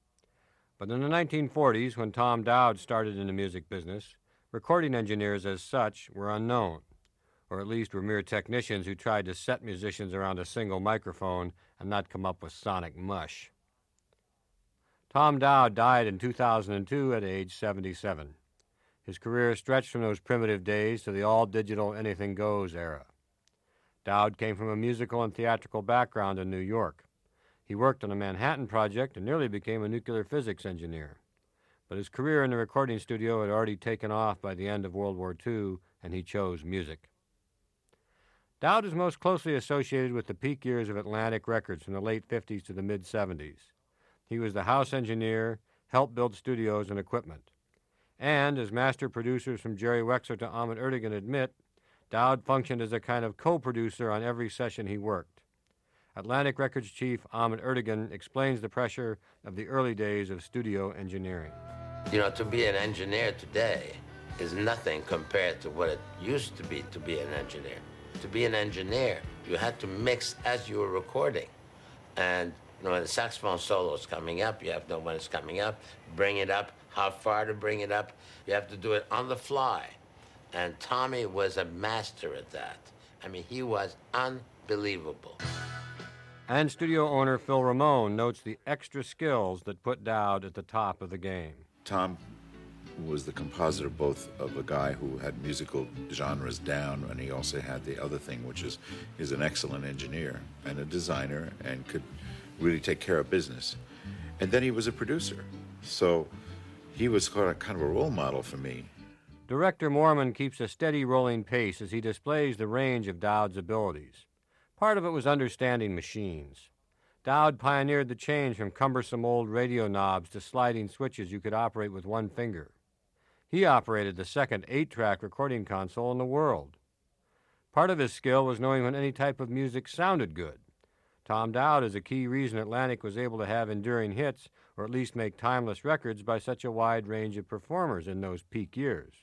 But in the nineteen forties, when Tom Dowd started in the music business, recording engineers as such were unknown, or at least were mere technicians who tried to set musicians around a single microphone and not come up with sonic mush. Tom Dowd died in two thousand two at age seventy-seven. His career stretched from those primitive days to the all-digital anything-goes era. Dowd came from a musical and theatrical background in New York. He worked on a Manhattan Project and nearly became a nuclear physics engineer. But his career in the recording studio had already taken off by the end of World War Two, and he chose music. Dowd is most closely associated with the peak years of Atlantic Records from the late fifties to the mid-seventies. He was the house engineer, helped build studios and equipment. And, as master producers from Jerry Wexler to Ahmet Ertegun admit, Dowd functioned as a kind of co-producer on every session he worked. Atlantic Records chief Ahmet Ertegun explains the pressure of the early days of studio engineering. You know, to be an engineer today is nothing compared to what it used to be to be an engineer. To be an engineer, you had to mix as you were recording. And you know, when the saxophone solo is coming up, you have to know when it's coming up, bring it up, how far to bring it up. You have to do it on the fly. And Tommy was a master at that. I mean, he was unbelievable. And studio owner Phil Ramone notes the extra skills that put Dowd at the top of the game. Tom was the compositor both of a guy who had musical genres down, and he also had the other thing, which is he's an excellent engineer and a designer and could really take care of business. And then he was a producer. So he was kind of a role model for me. Director Moorman keeps a steady rolling pace as he displays the range of Dowd's abilities. Part of it was understanding machines. Dowd pioneered the change from cumbersome old radio knobs to sliding switches you could operate with one finger. He operated the second eight-track recording console in the world. Part of his skill was knowing when any type of music sounded good. Tom Dowd is a key reason Atlantic was able to have enduring hits, or at least make timeless records by such a wide range of performers in those peak years.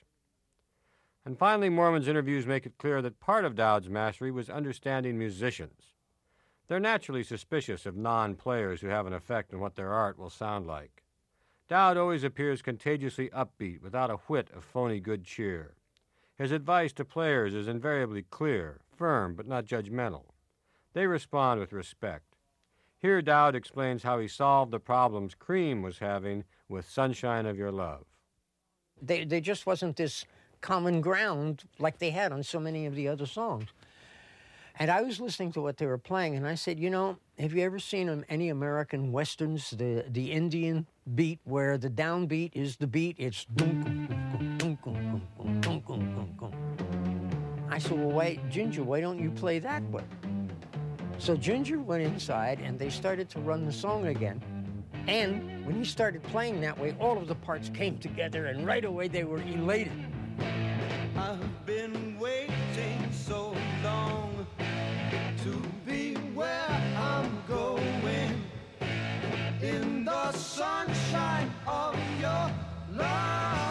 And finally, Moorman's interviews make it clear that part of Dowd's mastery was understanding musicians. They're naturally suspicious of non-players who have an effect on what their art will sound like. Dowd always appears contagiously upbeat, without a whit of phony good cheer. His advice to players is invariably clear, firm, but not judgmental. They respond with respect. Here Dowd explains how he solved the problems Cream was having with Sunshine of Your Love. They, there just wasn't this common ground like they had on so many of the other songs. And I was listening to what they were playing, and I said, you know, have you ever seen on any American westerns the the Indian beat where the downbeat is the beat? It's dunk, dunk, dunk, dunk, dunk, dunk, dunk, dunk. I said, well, wait, Ginger, why don't you play that one? So Ginger went inside and they started to run the song again. And when he started playing that way, all of the parts came together, and right away they were elated. I've been waiting so long to be where I'm going, in the sunshine of your love.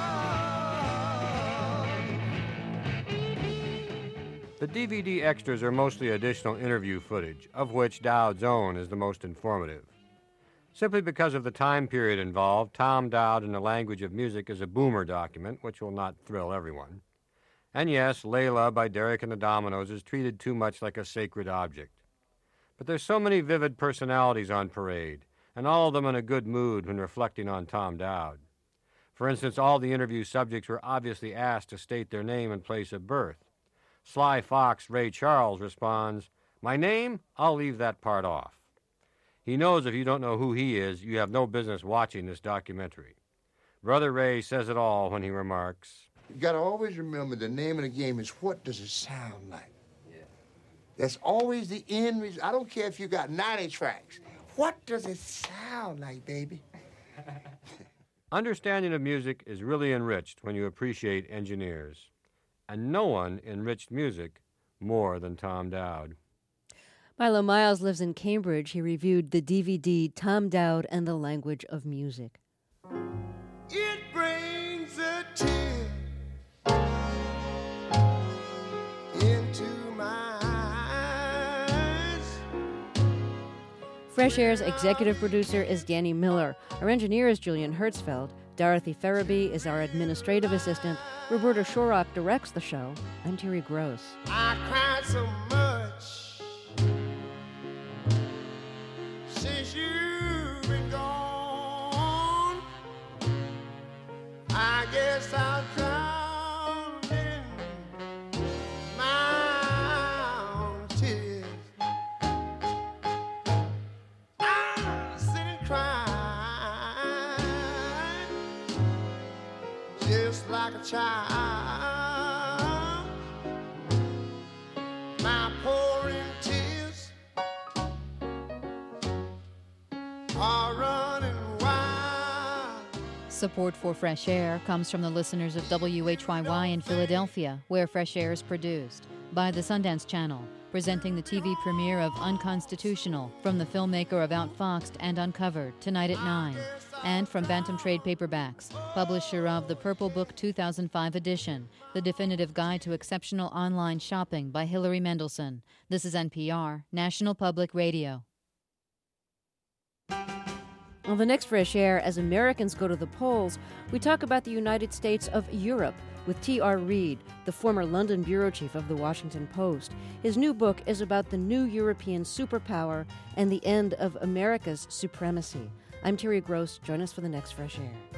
The D V D extras are mostly additional interview footage, of which Dowd's own is the most informative. Simply because of the time period involved, Tom Dowd in the Language of Music is a boomer document, which will not thrill everyone. And yes, Layla by Derek and the Dominoes is treated too much like a sacred object. But there's so many vivid personalities on parade, and all of them in a good mood when reflecting on Tom Dowd. For instance, all the interview subjects were obviously asked to state their name and place of birth. Sly Fox Ray Charles responds, "My name? I'll leave that part off." He knows if you don't know who he is, you have no business watching this documentary. Brother Ray says it all when he remarks, "You got to always remember the name of the game is what does it sound like? Yeah. That's always the end result. I don't care if you got ninety tracks. What does it sound like, baby?" Understanding of music is really enriched when you appreciate engineers. And no one enriched music more than Tom Dowd. Milo Miles lives in Cambridge. He reviewed the D V D Tom Dowd and the Language of Music. It brings a tear into my eyes. Fresh Air's executive producer is Danny Miller. Our engineer is Julian Hertzfeld. Dorothy Farabee is our administrative assistant. Roberta Shorrock directs the show. I'm Terry Gross. I cried so much since you've been gone. I guess I'll drown in my own tears. I sit and cry just like a child. My pouring tears are running wild. Support for Fresh Air comes from the listeners of W H Y Y in Philadelphia, where Fresh Air is produced, by the Sundance Channel, presenting the T V premiere of Unconstitutional from the filmmaker of Outfoxed and Uncovered, tonight at nine, and from Bantam Trade Paperbacks, publisher of the Purple Book two thousand five edition, the definitive guide to exceptional online shopping by Hilary Mendelson. This is N P R, National Public Radio. On the next Fresh Air, as Americans go to the polls, we talk about the United States of Europe with T R Reid, the former London bureau chief of The Washington Post. His new book is about the new European superpower and the end of America's supremacy. I'm Terry Gross. Join us for the next Fresh Air.